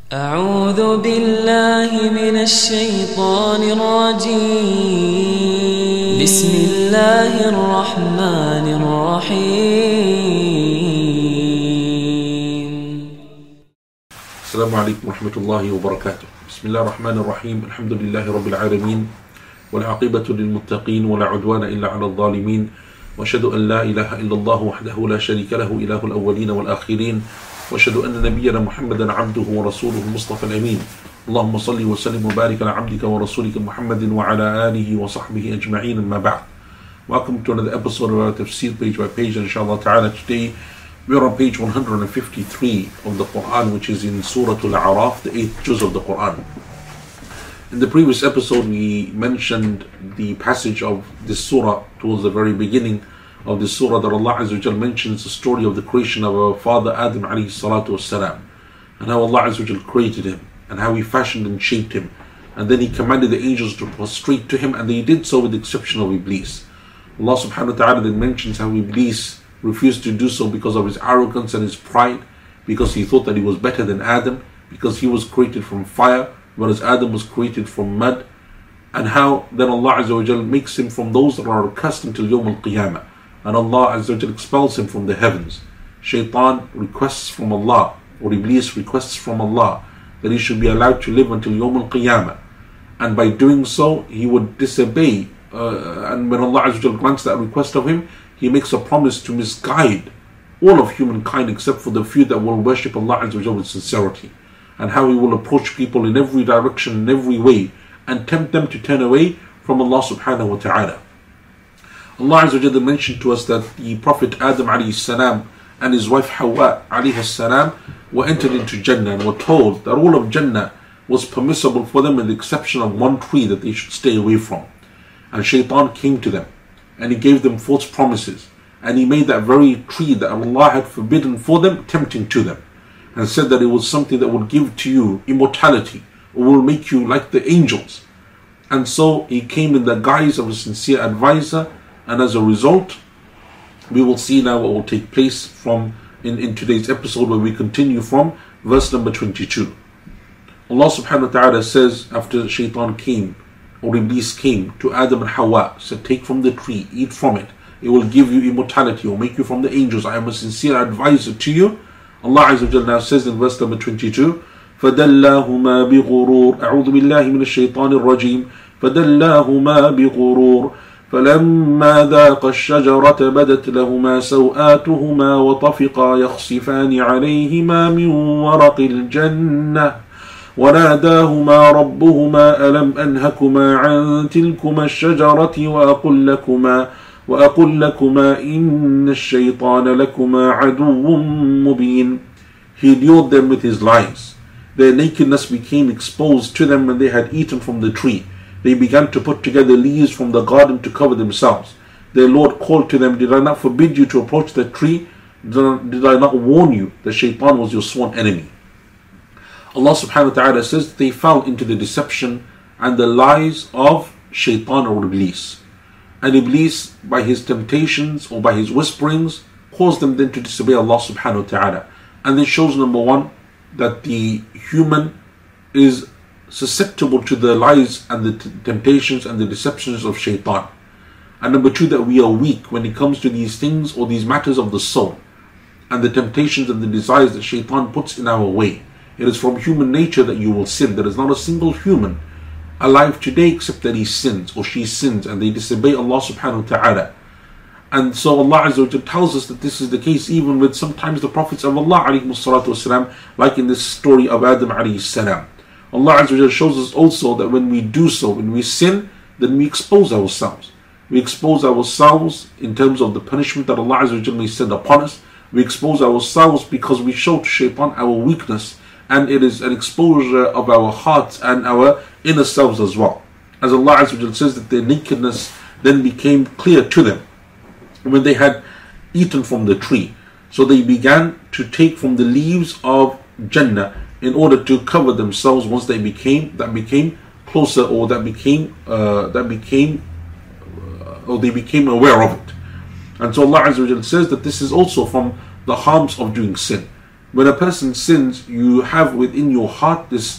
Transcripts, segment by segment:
أعوذ بالله من الشيطان الرجيم بسم الله الرحمن الرحيم السلام عليكم ورحمة الله وبركاته. بسم الله الرحمن الرحيم. الحمد لله رب العالمين والعاقبة للمتقين ولا عدوان إلا على الظالمين وأشهد أن لا إله إلا الله وحده لا شريك له إله الأولين والآخرين وأشهد أن نبينا محمدا عبده ورسوله المصطفى الأمين. اللهم صل وسلم وبارك على عبدك ورسولك محمد وعلى آله وصحبه أجمعين. أما بعد. Welcome to another episode of our Tafsir page by page, inshallah ta'ala. Today we are on page 153 of the Quran, which is in Surah Al-A'raf, the 8th juz of the Quran. In the previous episode we mentioned the passage of this surah towards the very beginning of this surah, that Allah Azza wa Jal mentions the story of the creation of our father Adam alayhi salatu wassalam, and how Allah Azza wa Jal created him, and how He fashioned and shaped him, and then He commanded the angels to prostrate to him, and they did so with the exception of Iblis. Allah subhanahu wa ta'ala then mentions how Iblis refused to do so because of his arrogance and his pride, because he thought that he was better than Adam, because he was created from fire, whereas Adam was created from mud, and how then Allah Azza wa Jal makes him from those that are accustomed till Yawm al-Qiyamah, and Allah Azza wa Jal expels him from the heavens. Shaitan requests from Allah, or Iblis requests from Allah, that he should be allowed to live until Yawm al-Qiyamah, and by doing so he would disobey, and when Allah Azza wa Jal grants that request of him, He makes a promise to misguide all of humankind except for the few that will worship Allah Azza wa Jal with sincerity, and how He will approach people in every direction, in every way, and tempt them to turn away from Allah subhanahu wa ta'ala. Allah Azza wa Jal mentioned to us that the Prophet Adam alayhi salam and his wife Hawa alayhi salam were entered into Jannah and were told that all of Jannah was permissible for them with the exception of one tree that they should stay away from. And Shaitan came to them and he gave them false promises, and he made that very tree that Allah had forbidden for them tempting to them, and said that it was something that would give to you immortality or will make you like the angels. And so he came in the guise of a sincere advisor, and as a result we will see now what will take place from in today's episode, where we continue from verse number 22. Allah subhanahu wa ta'ala says, after Shaitan came, or Iblis came to Adam and Hawa, said, take from the tree, eat from it, it will give you immortality or make you from the angels, I am a sincere advisor to you. Allah Azza wa Jalla now says in verse number 22, فَدَلَّاهُمَا بِغُرُورٍ أعوذ بِاللَّهِ مِنَ الشَّيْطَانِ الرَّجِيمِ فَدَلَّاهُمَا بِغُرُورٍ فَلَمَّا ذَاقَ الشَّجَرَةَ بَدَتْ لَهُمَا سَوْآتُهُمَا وَطَفِقَا يَخْصِفَانِ عَلَيْهِمَا مِنْ وَرَقِ الْجَنَّةِ وناداهما ربهما ألم أنهكما عن تلكما الشجرة وأقل لكما إن الشيطان لكما عدو مبين. He lured them with his lies. Their nakedness became exposed to them when they had eaten from the tree. They began to put together leaves from the garden to cover themselves. Their Lord called to them, did I not forbid you to approach the tree? Did I not warn you that Shaitan was your sworn enemy? Allah subhanahu wa ta'ala says they fell into the deception and the lies of Shaitan or Iblis. And Iblis, by his temptations or by his whisperings, caused them then to disobey Allah subhanahu wa ta'ala. And this shows, number one, that the human is susceptible to the lies and the temptations and the deceptions of Shaitan. And number two, that we are weak when it comes to these things or these matters of the soul and the temptations and the desires that Shaitan puts in our way. It is from human nature that you will sin. There is not a single human alive today except that he sins or she sins and they disobey Allah subhanahu wa ta'ala. And so Allah Azza wa Jalla tells us that this is the case even with sometimes the prophets of Allah alayhi salatu wasalam, like in this story of Adam alayhi salam. Allah Azza wa Jalla shows us also that when we do so, when we sin, then we expose ourselves. We expose ourselves in terms of the punishment that Allah Azza wa Jalla may send upon us. We expose ourselves because we show to Shaitan our weakness, and it is an exposure of our hearts and our inner selves as well. As Allah Azza wa Jalla says that their nakedness then became clear to them when they had eaten from the tree. So they began to take from the leaves of Jannah in order to cover themselves once they became closer, or they became aware of it. And so Allah Azza wa Jalla says that this is also from the harms of doing sin. When a person sins, you have within your heart this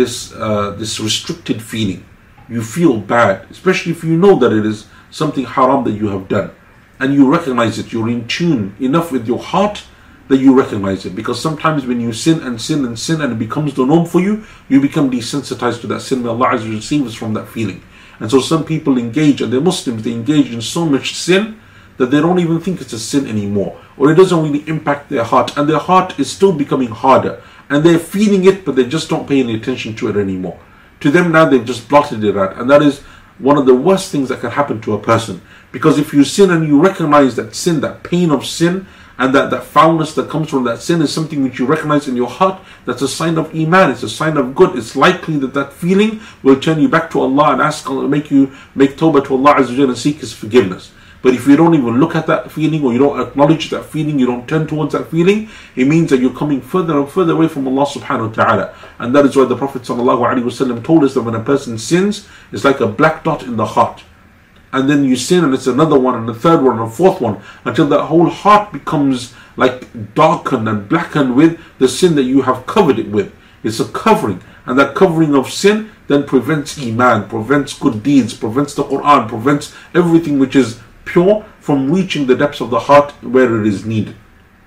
restricted feeling. You feel bad, especially if you know that it is something haram that you have done, and you recognize it. You're in tune enough with your heart that you recognize it. Because sometimes when you sin and sin and sin and it becomes the norm for you, you become desensitized to that sin. May Allah Azza wa Jalla save us from that feeling. And so some people engage, and they're Muslims, they engage in so much sin that they don't even think it's a sin anymore, or it doesn't really impact their heart, and their heart is still becoming harder, and they're feeling it, but they just don't pay any attention to it anymore. To them now, they've just blotted it out, and that is one of the worst things that can happen to a person. Because if you sin and you recognize that sin, that pain of sin, and that foulness that comes from that sin is something which you recognize in your heart, that's a sign of Iman, it's a sign of good. It's likely that that feeling will turn you back to Allah and ask Allah, make tawbah to Allah Azza wa Jalla and seek His forgiveness. But if you don't even look at that feeling, or you don't acknowledge that feeling, you don't turn towards that feeling, it means that you're coming further and further away from Allah subhanahu wa ta'ala. And that is why the Prophet sallallahu alaihi wasallam told us that when a person sins, it's like a black dot in the heart. And then you sin, and it's another one, and a third one, and a fourth one, until that whole heart becomes like darkened and blackened with the sin that you have covered it with. It's a covering, and that covering of sin then prevents Iman, prevents good deeds, prevents the Quran, prevents everything which is pure from reaching the depths of the heart where it is needed.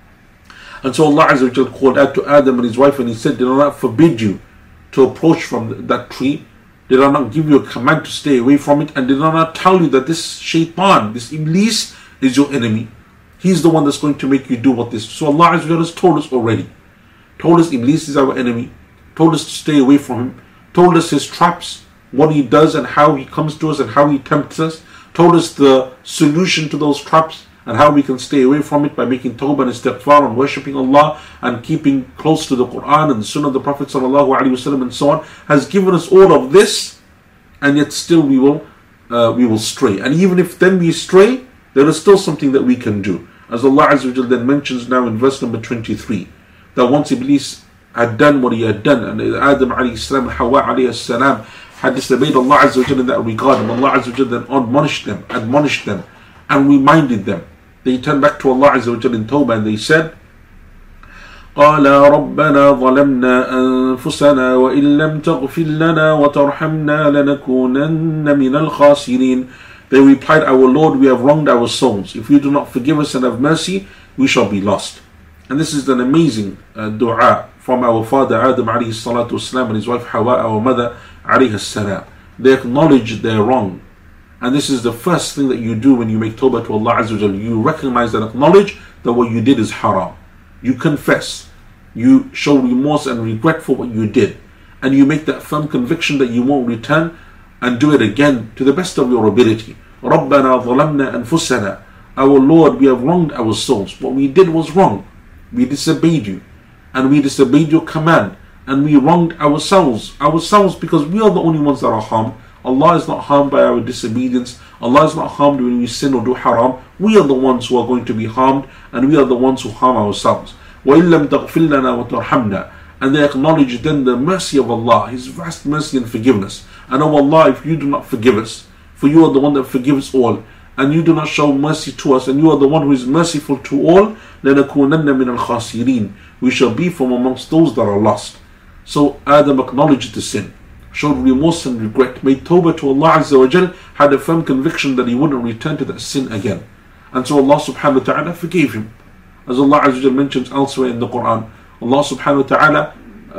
And so Allah Azza wa Jalla called out to Adam and his wife, and He said, did I not forbid you to approach from that tree? Did I not give you a command to stay away from it? And did I not tell you that this shaitan, this Iblis, is your enemy? He's the one that's going to make you do what this. So Allah Azza wa Jalla has told us already. Told us Iblis is our enemy. Told us to stay away from him. Told us his traps, what he does and how he comes to us and how he tempts us. Told us the solution to those traps and how we can stay away from it by making tawbah and istighfar and worshipping Allah and keeping close to the Quran and the Sunnah of the Prophet ﷺ and so on. Has given us all of this, and yet still we will stray. And even if then we stray, there is still something that we can do. As Allah Azza wa Jalla then mentions now in verse number 23, that once Iblis had done what he had done, and Adam alayhi salam and Hawa alayhi salam had disobeyed Allah Azza wa Jalla in that regard, and Allah Azza wa Jalla then admonished them and reminded them. They turned back to Allah Azza wa Jalla in Tawbah, and they said, قَالَ رَبَّنَا ظَلَمْنَا أَنفُسَنَا وَإِن لَمْ تَغْفِرْ لَنَا وَتَرْحَمْنَا لَنَكُونَنَّ مِنَ الْخَاسِرِينَ. They replied, our Lord, we have wronged our souls. If you do not forgive us and have mercy, we shall be lost. And this is an amazing dua from our father Adam alayhi salatu wasalam and his wife Hawa, our mother alayhi salam. They acknowledge their wrong. And this is the first thing that you do when you make tawbah to Allah Azza wa Jalla. You recognize and acknowledge that what you did is haram. You confess. You show remorse and regret for what you did. And you make that firm conviction that you won't return and do it again to the best of your ability. رَبَّنَا ظَلَمْنَا أَنفُسَنَا. Our Lord, we have wronged our souls. What we did was wrong. We disobeyed you. And we disobeyed your command. And we wronged ourselves. Ourselves, because we are the only ones that are harmed. Allah is not harmed by our disobedience. Allah is not harmed when we sin or do haram. We are the ones who are going to be harmed, and we are the ones who harm ourselves. وَإِن لَمْ تَغْفِرْ لَنَا وَتَرْحَمْنَا. And they acknowledge then the mercy of Allah, His vast mercy and forgiveness. And oh Allah, if you do not forgive us, for you are the one that forgives all, and you do not show mercy to us, and you are the one who is merciful to all, لَنَكُونَنَّ مِنَ الْخَاسِرِينَ. We shall be from amongst those that are lost. So Adam acknowledged the sin, showed remorse and regret, made tawbah to Allah Azza wa Jal, had a firm conviction that he wouldn't return to that sin again. And so Allah subhanahu wa ta'ala forgave him. As Allah Azza wa Jal mentions elsewhere in the Quran, Allah subhanahu wa ta'ala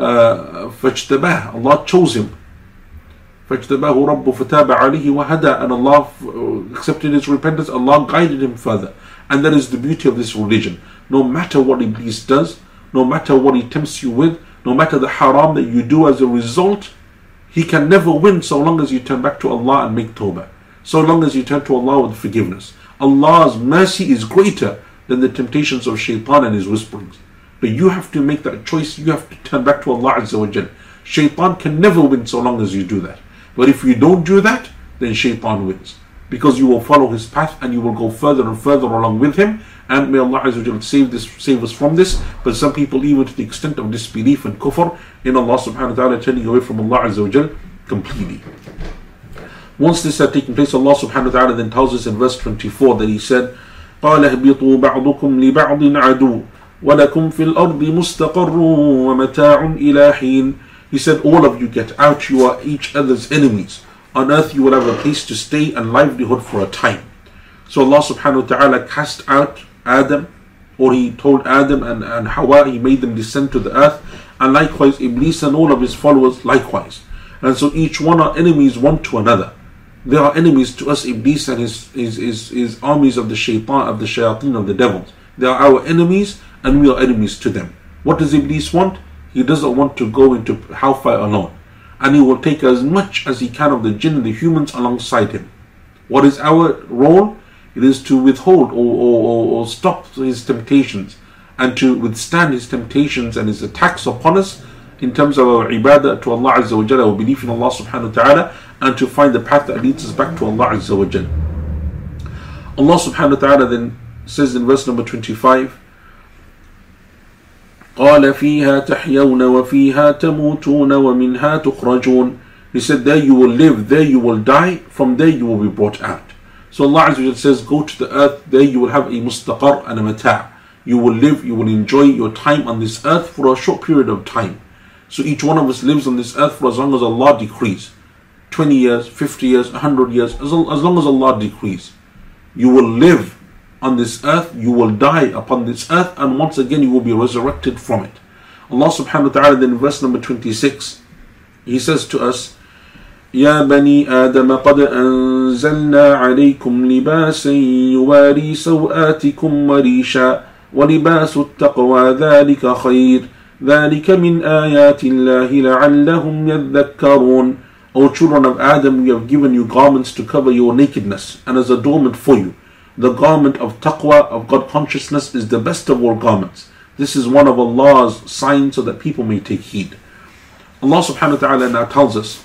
فَاجْتَبَاهُ, Allah chose him. فَاجْتَبَاهُ رَبُّ فَتَابَ عَلَيْهِ وَهَدَى. And Allah accepted his repentance, Allah guided him further. And that is the beauty of this religion. No matter what Iblis does, no matter what he tempts you with, no matter the haram that you do as a result, he can never win so long as you turn back to Allah and make tawbah. So long as you turn to Allah with forgiveness. Allah's mercy is greater than the temptations of shaitan and his whisperings. But you have to make that choice. You have to turn back to Allah Azza wa Jal. Shaitan can never win so long as you do that. But if you don't do that, then shaitan wins. Because you will follow his path and you will go further and further along with him. And may Allah Azza wa Jal save us from this. But some people, even to the extent of disbelief and kufr in Allah subhanahu wa ta'ala, turning away from Allah Azza wa Jal completely. Once this had taken place, Allah subhanahu wa ta'ala then tells us in verse 24 that He said, قَالَ اهْبِطُوا بَعْضُكُمْ لِبَعْضٍ عَدُوٌّ وَلَكُمْ فِي الْأَرْضِ مُسْتَقَرٌّ وَمَتَاعٌ إِلَى حِينٍ. He said, all of you get out, you are each other's enemies. On earth you will have a place to stay and livelihood for a time. So Allah subhanahu wa ta'ala cast out Adam, or He told Adam and Hawa, He made them descend to the earth, and likewise Iblis and all of his followers likewise. And so each one are enemies one to another. They are enemies to us, Iblis and his armies of the shaitan, of the shayateen, of the devils. They are our enemies and we are enemies to them. What does Iblis want? He doesn't want to go into hellfire alone. And he will take as much as he can of the jinn and the humans alongside him. What is our role? It is to withhold or stop his temptations and to withstand his temptations and his attacks upon us in terms of our ibadah to Allah Azza wa Jalla, our belief in Allah subhanahu wa ta'ala, and to find the path that leads us back to Allah Azza wa Jalla. Allah subhanahu wa ta'ala then says in verse number 25, قَالَ فِيهَا تَحْيَوْنَ وَفِيهَا تَمُوتُونَ وَمِنْهَا تُخْرَجُونَ. He said, there you will live, there you will die, from there you will be brought out. So Allah Azza wa Jalla says, go to the earth, there you will have a mustaqar and a mata'. You will live, you will enjoy your time on this earth for a short period of time. So each one of us lives on this earth for as long as Allah decrees. 20 years, 50 years, 100 years, as long as Allah decrees. You will live on this earth, you will die upon this earth, and once again you will be resurrected from it. Allah subhanahu wa ta'ala then in verse number 26, He says to us, يا بني آدم قد أنزلنا عليكم لباسا يواري سوآتكم وريشا ولباس التقوى ذلك خير ذلك من آيات الله لعلهم يذكرون. O children of Adam, we have given you garments to cover your nakedness and as adornment for you. The garment of taqwa, of God consciousness, is the best of all garments. This is one of Allah's signs so that people may take heed. Allah subhanahu wa ta'ala now tells us,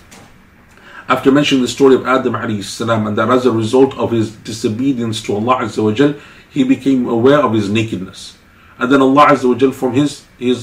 after mentioning the story of Adam alayhi salam, and that as a result of his disobedience to Allah Azza wa Jal, he became aware of his nakedness. And then Allah Azza wa Jal, from his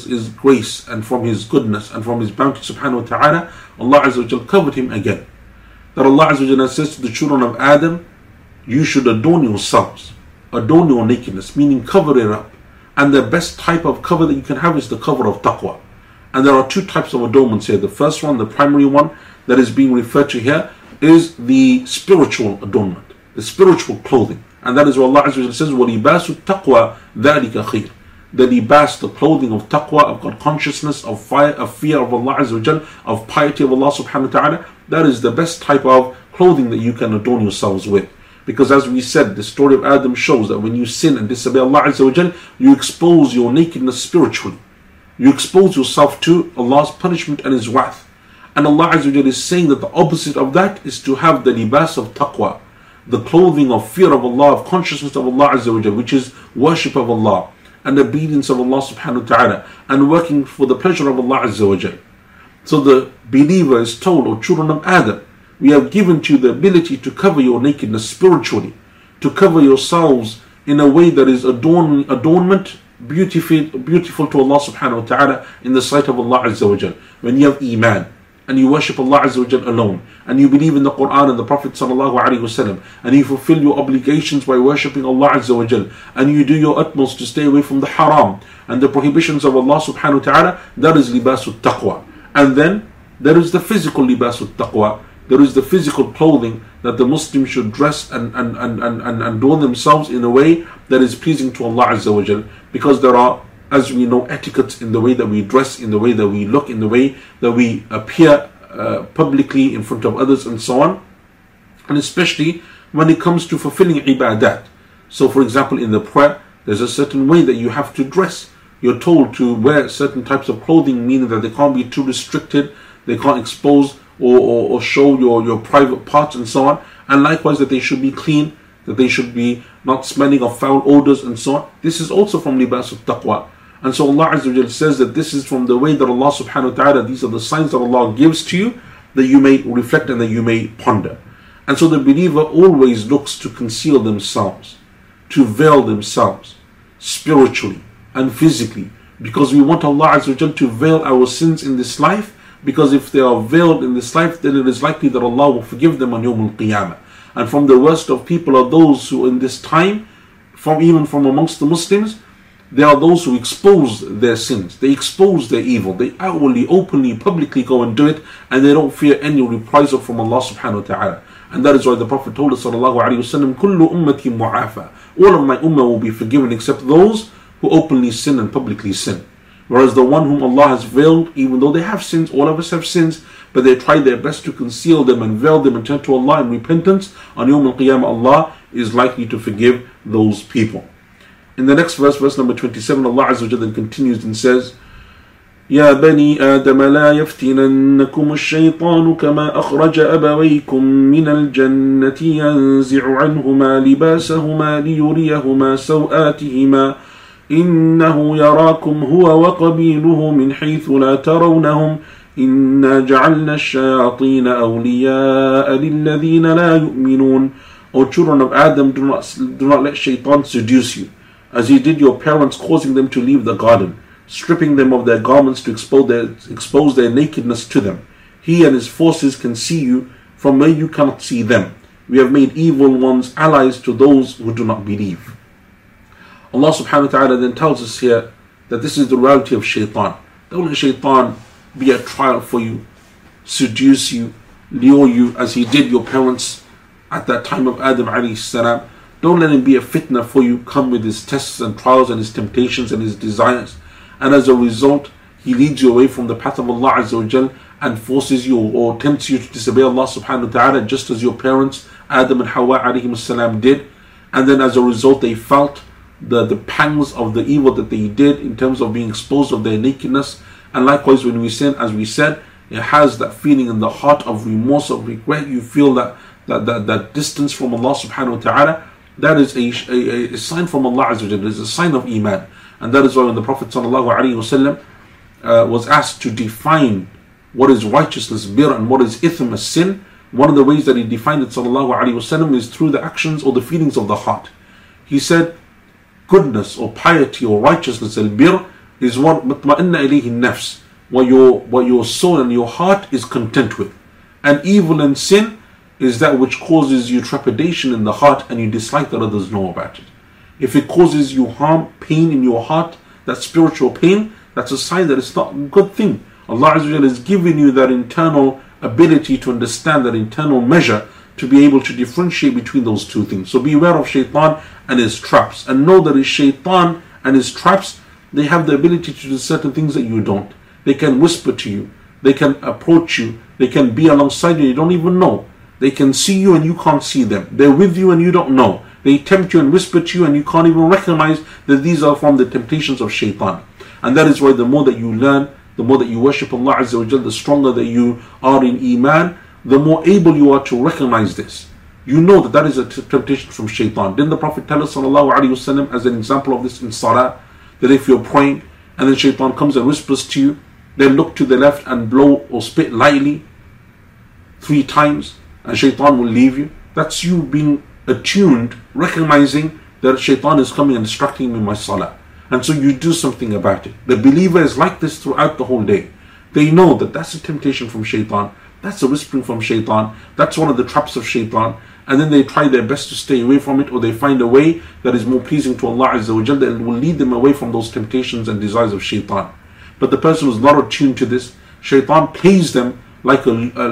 grace and from his goodness and from his bounty subhanahu wa ta'ala, Allah Azza wa Jal covered him again. That Allah Azza wa Jal says to the children of Adam, you should adorn yourselves, adorn your nakedness, meaning cover it up. And the best type of cover that you can have is the cover of taqwa. And there are two types of adornments here. The first one, the primary one that is being referred to here, is the spiritual adornment, the spiritual clothing. And that is what Allah Azza wa Jalla says, وَلِبَاسُ التَّقْوَى ذَلِكَ خِيرٌ. The libas, the clothing of taqwa, of God consciousness, of fear of Allah Azza wa Jalla, of piety of Allah subhanahu wa ta'ala, that is the best type of clothing that you can adorn yourselves with. Because as we said, the story of Adam shows that when you sin and disobey Allah Azza wa Jalla, you expose your nakedness spiritually. You expose yourself to Allah's punishment and His wrath. And Allah Azza wa Jalla is saying that the opposite of that is to have the libas of taqwa, the clothing of fear of Allah, of consciousness of Allah Azza wa Jalla, which is worship of Allah and obedience of Allah subhanahu wa ta'ala, and working for the pleasure of Allah Azza wa Jalla. So the believer is told, O children of Adam, we have given to you the ability to cover your nakedness spiritually, to cover yourselves in a way that is adornment, beautiful to Allah subhanahu wa ta'ala in the sight of Allah Azza wa Jalla. When you have iman, and you worship Allah Azza wa Jalla alone, and you believe in the Quran and the Prophet sallallahu alaihi wasallam, and you fulfill your obligations by worshipping Allah Azza wa Jalla, and you do your utmost to stay away from the haram and the prohibitions of Allah subhanahu wa ta'ala, that is libasul taqwa. And then there is the physical libasul taqwa. There is the physical clothing that the Muslims should dress and adorn themselves in a way that is pleasing to Allah Azza wa Jalla, because there are, as we know, etiquette in the way that we dress, in the way that we look, in the way that we appear publicly in front of others and so on. And especially when it comes to fulfilling ibadat. So for example, in the prayer, there's a certain way that you have to dress. You're told to wear certain types of clothing, meaning that they can't be too restricted, they can't expose or show your private parts and so on. And likewise that they should be clean, that they should be not smelling of foul odors and so on. This is also from libas of taqwa. And so Allah Azza wa Jalla says that this is from the way that Allah subhanahu wa ta'ala, these are the signs that Allah gives to you, that you may reflect and that you may ponder. And so the believer always looks to conceal themselves, to veil themselves spiritually and physically, because we want Allah Azza wa Jalla to veil our sins in this life, because if they are veiled in this life, then it is likely that Allah will forgive them on Yawm al-Qiyamah. And from the worst of people are those who in this time, even from amongst the Muslims, There are those who expose their sins. They expose their evil. They outwardly, openly, publicly go and do it, and they don't fear any reprisal from Allah subhanahu wa ta'ala. And that is why the Prophet told us sallallahu alayhi wa sallam, كُلُّ أُمَّتي مُعَافَى. All of my ummah will be forgiven except those who openly sin and publicly sin. Whereas the one whom Allah has veiled, even though they have sins, all of us have sins, but they try their best to conceal them and veil them and turn to Allah in repentance, on Yawm al-Qiyamah, Allah is likely to forgive those people. In the next verse, verse number 27, Allah Azza wa Jalla then continues and says, يا بني آدم لا يفتننكم الشيطان كما أخرج أبويكم من الجنة ينزع عنهما لباسهما ليريهما سوآتهما إنه يراكم هو وقبيله من حيث لا ترونهم إنا جعلنا الشياطين أولياء للذين لا يؤمنون. O children of Adam, do not let shaitan seduce you, as he did your parents, causing them to leave the garden, stripping them of their garments to expose their nakedness to them. He and his forces can see you from where you cannot see them. We have made evil ones allies to those who do not believe. Allah subhanahu wa ta'ala then tells us here that this is the reality of shaitan. Don't let shaitan be a trial for you, seduce you, lure you as he did your parents at that time of Adam alayhi salam. Don't let him be a fitna for you, come with his tests and trials and his temptations and his desires. And as a result, he leads you away from the path of Allah Azza wa Jal and forces you or tempts you to disobey Allah subhanahu wa ta'ala, just as your parents, Adam and Hawa alayhi salam, did. And then as a result, they felt the pangs of the evil that they did in terms of being exposed of their nakedness. And likewise, when we sin, as we said, it has that feeling in the heart of remorse, of regret. You feel that distance from Allah subhanahu wa ta'ala. That is a sign from Allah Azza wa Jalla. It is a sign of Iman. And that is why when the Prophet sallallahu alaihi wasallam was asked to define what is righteousness, bir, and what is ithm, as sin, one of the ways that he defined it sallallahu alaihi wasallam is through the actions or the feelings of the heart. He said, goodness or piety or righteousness, al-bir, is what mutma'inna ilayhi nafs, what your soul and your heart is content with. And evil and sin is that which causes you trepidation in the heart and you dislike that others know about it. If it causes you harm, pain in your heart, that spiritual pain, that's a sign that it's not a good thing. Allah Azza wa Jalla has given you that internal ability to understand, that internal measure, to be able to differentiate between those two things. So beware of shaitan and his traps, and know that his shaitan and his traps, they have the ability to do certain things that you don't. They can whisper to you, they can approach you, they can be alongside you don't even know. They can see you and you can't see them. They're with you and you don't know. They tempt you and whisper to you and you can't even recognize that these are from the temptations of shaitan. And that is why the more that you learn, the more that you worship Allah Azza wa Jalla, the stronger that you are in Iman, the more able you are to recognize this. You know that that is a temptation from shaitan. Didn't the Prophet tell us sallallahu alaihi wasallam as an example of this in Salah, that if you're praying and then shaitan comes and whispers to you, then look to the left and blow or spit lightly 3 times and shaitan will leave you? That's you being attuned, recognizing that shaitan is coming and distracting me in my salah. And so you do something about it. The believer is like this throughout the whole day. They know that that's a temptation from shaitan, that's a whispering from shaitan, that's one of the traps of shaitan, and then they try their best to stay away from it, or they find a way that is more pleasing to Allah Azza wa Jalla and will lead them away from those temptations and desires of shaitan. But the person who is not attuned to this, shaitan plays them like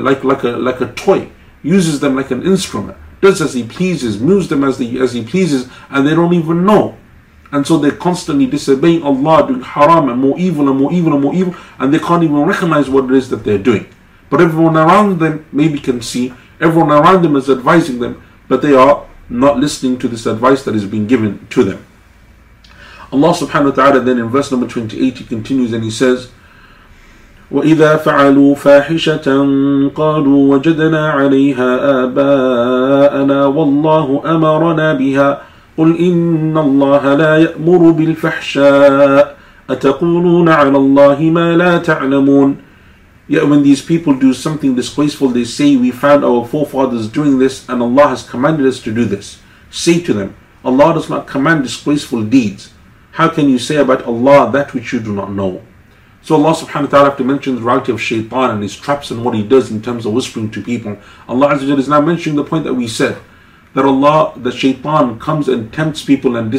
a toy, uses them like an instrument, does as he pleases, moves them as he pleases, and they don't even know. And so they're constantly disobeying Allah, doing haram and more evil and more evil and more evil, and they can't even recognize what it is that they're doing. But everyone around them maybe can see, everyone around them is advising them, but they are not listening to this advice that is being given to them. Allah subhanahu wa ta'ala then in verse number 28 he continues and he says, وَإِذَا فَعَلُوا فَاحِشَةً قَالُوا وَجَدْنَا عَلَيْهَا آبَاءَنَا وَاللَّهُ أَمَرَنَا بِهَا قُلْ إِنَّ اللَّهَ لَا يَأْمُرُ بِالْفَحْشَاءِ أَتَقُولُونَ عَلَى اللَّهِ مَا لَا تَعْلَمُونَ. Yet when these people do something disgraceful, they say, we found our forefathers doing this and Allah has commanded us to do this. Say to them, Allah does not command disgraceful deeds. How can you say about Allah that which you do not know? So Allah subhanahu wa ta'ala, after mentioning the reality of shaitan and his traps and what he does in terms of whispering to people, Allah Azza wa Jalla is now mentioning the point that we said, that shaitan comes and tempts people and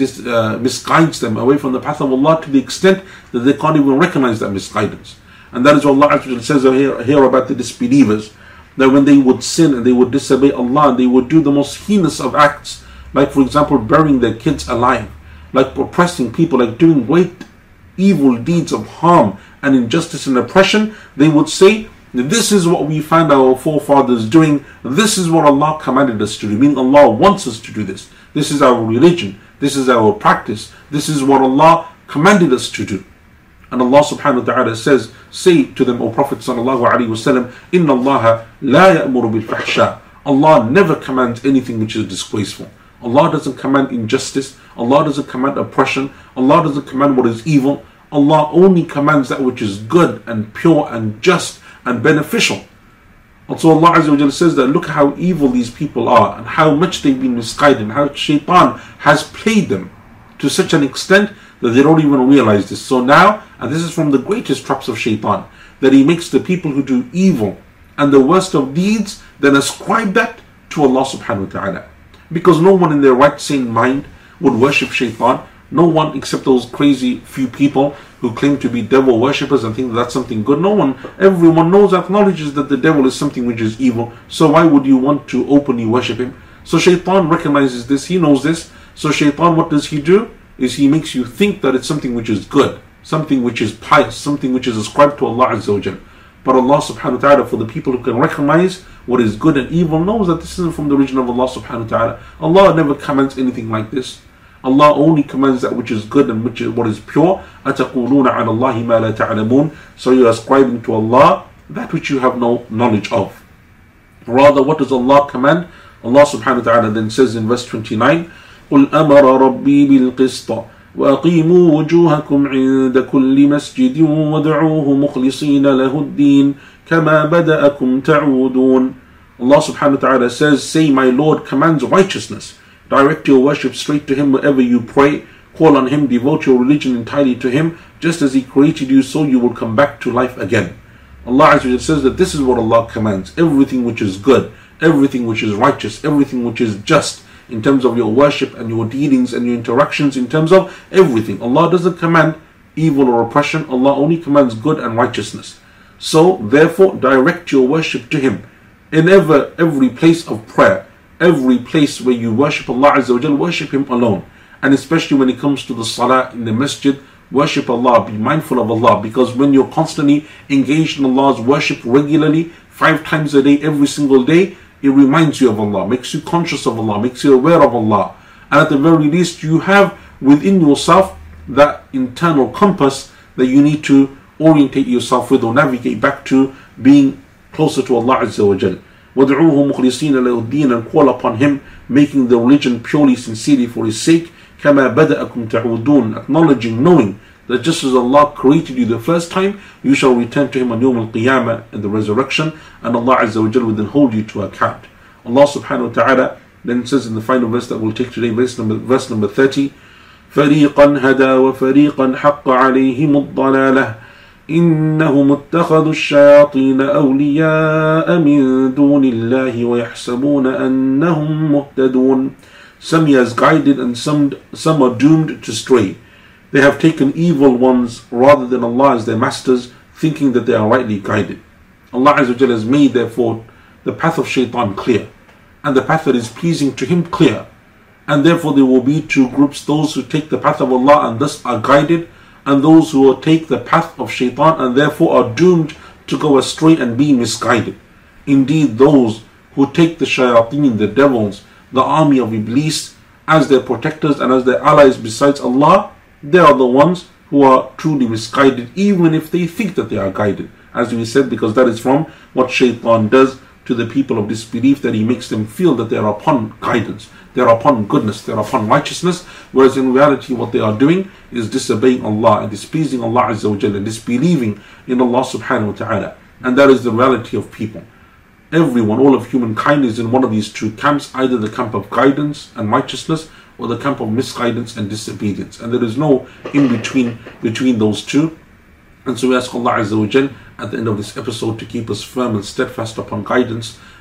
misguides them away from the path of Allah to the extent that they can't even recognize that misguidance. And that is what Allah Azza wa Jalla says here about the disbelievers, that when they would sin and they would disobey Allah and they would do the most heinous of acts, like for example burying their kids alive, like oppressing people, like doing great evil deeds of harm and injustice and oppression, they would say, this is what we find our forefathers doing, this is what Allah commanded us to do, meaning Allah wants us to do this. This is our religion, this is our practice, this is what Allah commanded us to do. And Allah subhanahu wa ta'ala says, say to them, O Prophet sallallahu alaihi wasallam, Inna Allah la ya'muru bil fahsha. Allah never commands anything which is disgraceful. Allah doesn't command injustice, Allah doesn't command oppression, Allah doesn't command what is evil. Allah only commands that which is good and pure and just and beneficial. And so Allah Azza wa Jalla says that look how evil these people are and how much they've been misguided and how shaitan has played them to such an extent that they don't even realize this. So now, and this is from the greatest traps of shaitan, that he makes the people who do evil and the worst of deeds then ascribe that to Allah subhanahu wa ta'ala. Because no one in their right sane mind would worship shaitan. No one except those crazy few people who claim to be devil worshippers and think that that's something good. No one, everyone knows, acknowledges that the devil is something which is evil. So why would you want to openly worship him? So shaitan recognizes this, he knows this. So shaitan, what does he do? Is he makes you think that it's something which is good, something which is pious, something which is ascribed to Allah Azza wa Jal. But Allah subhanahu wa ta'ala, for the people who can recognize what is good and evil, knows that this isn't from the origin of Allah subhanahu wa ta'ala. Allah never commands anything like this. Allah only commands that which is good and which is what is pure. أَتَقُولُونَ عَلَى اللَّهِ مَا لَا تَعْلَمُونَ. So you are ascribing to Allah that which you have no knowledge of. Rather, what does Allah command? Allah subhanahu wa ta'ala then says in verse 29, قُلْ أَمَرَ رَبِّي بِالْقِسْطِ وَأَقِيمُوا وُجُوهَكُمْ عِنْدَ كُلِّ مَسْجِدٍ وَادْعُوهُ مُخْلِصِينَ لَهُ الدِّينَ كَمَا بَدَأَكُمْ تَعُودُونَ. Allah subhanahu wa ta'ala says, say, my Lord commands righteousness. Direct your worship straight to Him wherever you pray. Call on Him, devote your religion entirely to Him. Just as He created you, so you will come back to life again. Allah Azza wa Jalla says that this is what Allah commands. Everything which is good, everything which is righteous, everything which is just in terms of your worship and your dealings and your interactions, in terms of everything. Allah doesn't command evil or oppression. Allah only commands good and righteousness. So therefore direct your worship to Him. In every place of prayer, every place where you worship Allah Azza wa Jal, worship Him alone. And especially when it comes to the salah in the masjid, worship Allah, be mindful of Allah. Because when you're constantly engaged in Allah's worship regularly, 5 times a day, every single day, it reminds you of Allah, makes you conscious of Allah, makes you aware of Allah. And at the very least, you have within yourself that internal compass that you need to orientate yourself with or navigate back to being closer to Allah Azza wa Jal. وَادْعُوهُ مُخْلِصِينَ لَهُ الدِّينَ, and call upon Him, making the religion purely, sincerely for His sake. كَمَا بَدَأَكُمْ تَعُودُونَ, acknowledging, knowing that just as Allah created you the first time, you shall return to Him on Yawm al-Qiyamah in the resurrection, and Allah Azza wa Jal will then hold you to account. Allah subhanahu wa ta'ala then says in the final verse that we'll take today, verse number 30, فَرِيقًا هَدَى وَفَرِيقًا حَقَّ عَلَيْهِمُ الضَّلَالَةِ إِنَّهُمُ اتَّخَذُوا الشَّيَاطِينَ أَوْلِيَاءَ مِن دُونِ اللَّهِ وَيَحْسَبُونَ أَنَّهُمْ مُهْتَدُونَ. Some He has guided and some are doomed to stray. They have taken evil ones rather than Allah as their masters, thinking that they are rightly guided. Allah Azza wa Jalla has made therefore the path of shaitan clear, and the path that is pleasing to Him clear. And therefore there will be 2 groups, those who take the path of Allah and thus are guided, and those who will take the path of shaitan and therefore are doomed to go astray and be misguided. Indeed, those who take the shayateen, the devils, the army of Iblis, as their protectors and as their allies besides Allah, they are the ones who are truly misguided, even if they think that they are guided. As we said, because that is from what shaitan does to the people of disbelief, that he makes them feel that they are upon guidance, they are upon goodness, they are upon righteousness, whereas in reality what they are doing is disobeying Allah and displeasing Allah Azza wa Jalla and disbelieving in Allah subhanahu wa ta'ala. And that is the reality of people. Everyone, all of humankind is in one of these 2 camps, either the camp of guidance and righteousness or the camp of misguidance and disobedience. And there is no in between those 2. And so we ask Allah Azza wa Jal at the end of this episode to keep us firm and steadfast upon guidance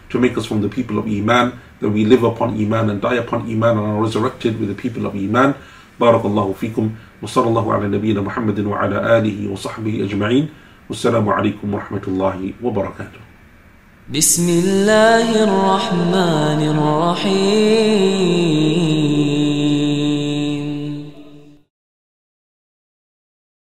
to make us from the people of Iman, that we live upon Iman and die upon Iman and are resurrected with the people of Iman. Barakallahu fikum. Wa sallallahu ala nabiyyina Muhammadin wa ala alihi wa sahbihi ajma'in. Wassalamu alaikum wa rahmatullahi wa barakatuh. بسم الله الرحمن الرحيم